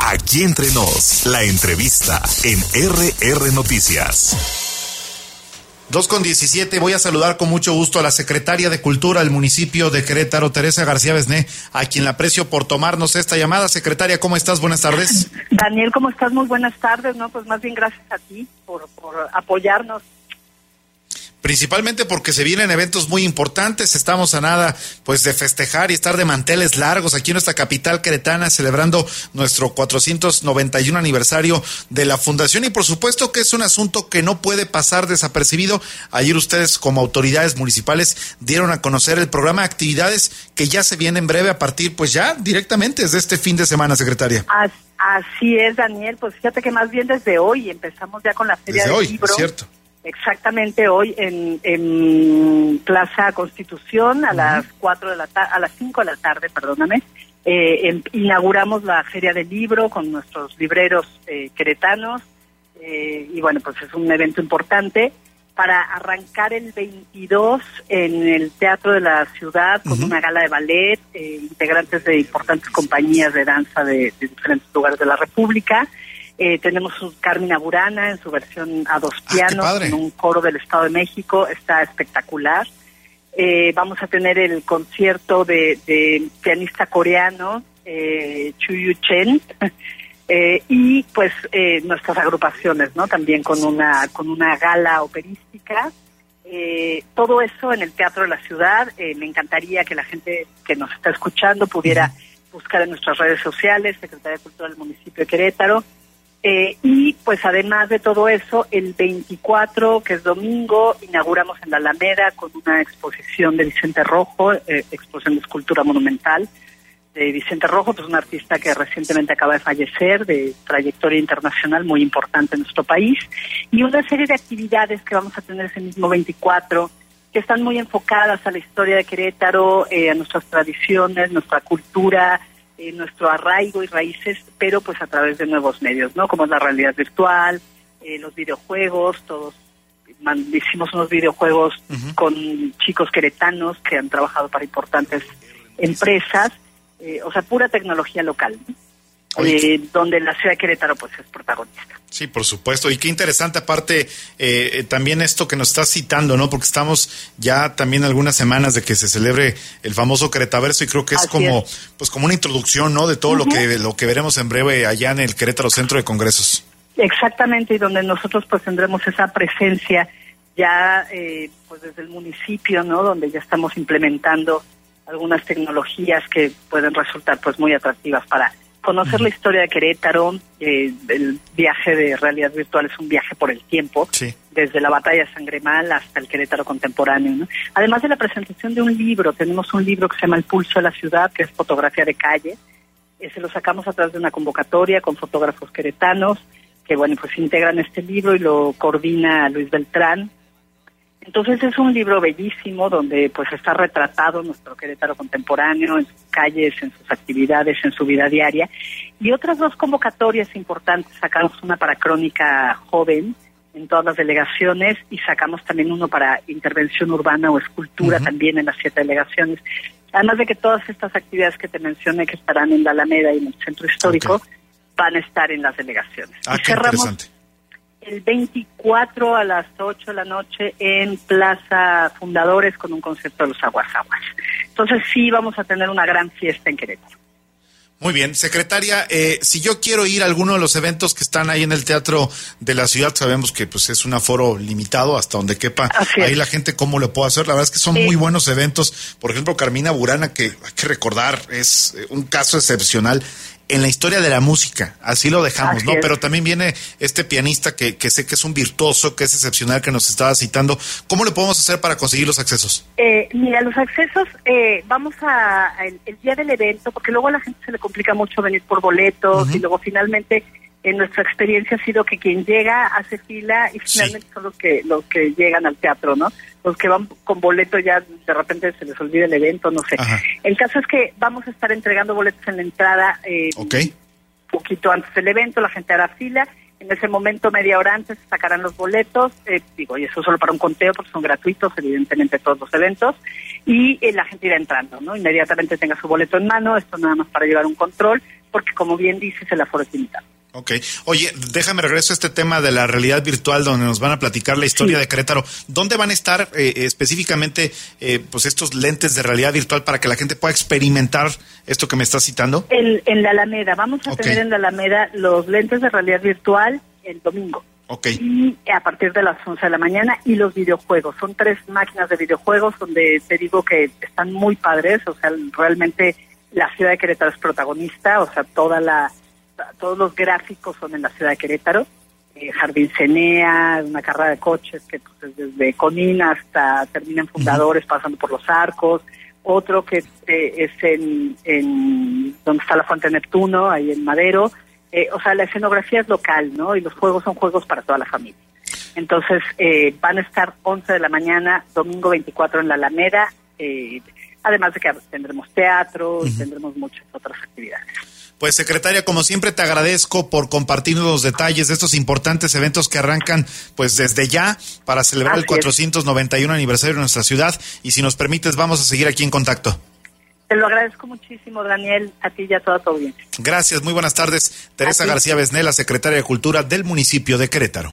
Aquí Entre Nos, la entrevista en RR Noticias. 2:17, voy a saludar con mucho gusto a la secretaria de Cultura del municipio de Querétaro, Teresa García Besné, a quien la aprecio por tomarnos esta llamada. Secretaria, ¿cómo estás? Buenas tardes. Daniel, ¿cómo estás? Muy buenas tardes, ¿no? Pues más bien gracias a ti por apoyarnos. Principalmente porque se vienen eventos muy importantes, estamos a nada pues de festejar y estar de manteles largos aquí en nuestra capital queretana, celebrando nuestro 491 aniversario de la fundación, y por supuesto que es un asunto que no puede pasar desapercibido. Ayer ustedes como autoridades municipales dieron a conocer el programa de actividades que ya se viene en breve a partir pues ya directamente desde este fin de semana, secretaria. Así es, Daniel, pues fíjate que más bien desde hoy empezamos ya con la Feria del Libro. Es cierto. Exactamente hoy en Plaza Constitución a las 5 de la tarde, perdóname, inauguramos la Feria del Libro con nuestros libreros queretanos, y bueno, pues es un evento importante para arrancar el 22 en el Teatro de la Ciudad con una gala de ballet, integrantes de importantes compañías de danza de diferentes lugares de la República. Tenemos Carmina Burana en su versión a dos pianos, con un coro del Estado de México, está espectacular. Vamos a tener el concierto de pianista coreano, Chuyu Chen, y pues nuestras agrupaciones, ¿no? También con una gala operística. Todo eso en el Teatro de la Ciudad. Me encantaría que la gente que nos está escuchando pudiera buscar en nuestras redes sociales, Secretaría de Cultura del municipio de Querétaro. Y pues además de todo eso, el 24, que es domingo, inauguramos en la Alameda con una exposición de Vicente Rojo, exposición de escultura monumental de Vicente Rojo, pues un artista que recientemente acaba de fallecer, de trayectoria internacional muy importante en nuestro país, y una serie de actividades que vamos a tener ese mismo 24, que están muy enfocadas a la historia de Querétaro, a nuestras tradiciones, nuestra cultura, nuestro arraigo y raíces, pero pues a través de nuevos medios, ¿no? Como es la realidad virtual, los videojuegos. Todos hicimos unos videojuegos con chicos queretanos que han trabajado para importantes empresas, o sea, pura tecnología local, ¿no? Donde la ciudad de Querétaro pues es protagonista. Sí, por supuesto, y qué interesante aparte también esto que nos estás citando, ¿no? Porque estamos ya también algunas semanas de que se celebre el famoso Queretaverso, y creo que es como una introducción, ¿no? De todo lo que veremos en breve allá en el Querétaro Centro de Congresos. Exactamente, y donde nosotros pues tendremos esa presencia ya pues desde el municipio, ¿no? Donde ya estamos implementando algunas tecnologías que pueden resultar pues muy atractivas para conocer la historia de Querétaro. El viaje de realidad virtual es un viaje por el tiempo, desde la batalla de Sangremal hasta el Querétaro contemporáneo, ¿no? Además de la presentación de un libro, tenemos un libro que se llama El Pulso de la Ciudad, que es fotografía de calle. Se lo sacamos a través de una convocatoria con fotógrafos queretanos, que bueno, pues integran este libro y lo coordina Luis Beltrán. Entonces es un libro bellísimo donde pues está retratado nuestro Querétaro contemporáneo, en sus calles, en sus actividades, en su vida diaria. Y otras dos convocatorias importantes, sacamos una para Crónica Joven en todas las delegaciones, y sacamos también uno para intervención urbana o escultura también en las 7 delegaciones. Además de que todas estas actividades que te mencioné, que estarán en la Alameda y en el Centro Histórico, van a estar en las delegaciones. Y cerramos el 24 a las 8 de la noche en Plaza Fundadores con un concierto de los Aguas Aguas. Entonces sí vamos a tener una gran fiesta en Querétaro. Muy bien, secretaria, si yo quiero ir a alguno de los eventos que están ahí en el Teatro de la Ciudad, sabemos que pues es un aforo limitado hasta donde quepa ahí la gente, ¿cómo lo puedo hacer? La verdad es que son muy buenos eventos. Por ejemplo, Carmina Burana, que hay que recordar, es un caso excepcional en la historia de la música, así lo dejamos, ¿no? Pero también viene este pianista que sé que es un virtuoso, que es excepcional, que nos estaba citando. ¿Cómo le podemos hacer para conseguir los accesos? Mira, los accesos, vamos el día del evento, porque luego a la gente se le complica mucho venir por boletos, y luego finalmente en nuestra experiencia ha sido que quien llega hace fila y finalmente son los que llegan al teatro, ¿no? Los que van con boleto ya de repente se les olvida el evento, no sé. El caso es que vamos a estar entregando boletos en la entrada poquito antes del evento, la gente hará fila En ese momento, media hora antes, sacarán los boletos, y eso solo para un conteo, porque son gratuitos, evidentemente, todos los eventos, y la gente irá entrando, ¿no? Inmediatamente tenga su boleto en mano, esto nada más para llevar un control, porque como bien dices, el aforo es limitado. Ok. Oye, déjame regreso a este tema de la realidad virtual, donde nos van a platicar la historia de Querétaro. ¿Dónde van a estar específicamente pues estos lentes de realidad virtual para que la gente pueda experimentar esto que me estás citando? En la Alameda. Vamos a tener en la Alameda los lentes de realidad virtual el domingo. Y a partir de las 11 de la mañana, y los videojuegos. Son 3 máquinas de videojuegos donde te digo que están muy padres. O sea, realmente la ciudad de Querétaro es protagonista. O sea, todos los gráficos son en la ciudad de Querétaro. Jardín Cenea, una carrera de coches que pues, es desde Conín hasta termina en Fundadores, pasando por los Arcos. Otro que es en donde está la Fuente de Neptuno, ahí en Madero. O sea, la escenografía es local, ¿no? Y los juegos son juegos para toda la familia. Entonces, van a estar 11 de la mañana, domingo 24 en la Alameda, además de que tendremos teatro y tendremos muchas otras actividades. Pues, secretaria, como siempre te agradezco por compartirnos los detalles de estos importantes eventos que arrancan pues desde ya para celebrar el 491 aniversario de nuestra ciudad, y si nos permites vamos a seguir aquí en contacto. Te lo agradezco muchísimo, Daniel, a ti y a toda tu audiencia. Gracias, muy buenas tardes. Teresa García Besné, la secretaria de Cultura del municipio de Querétaro.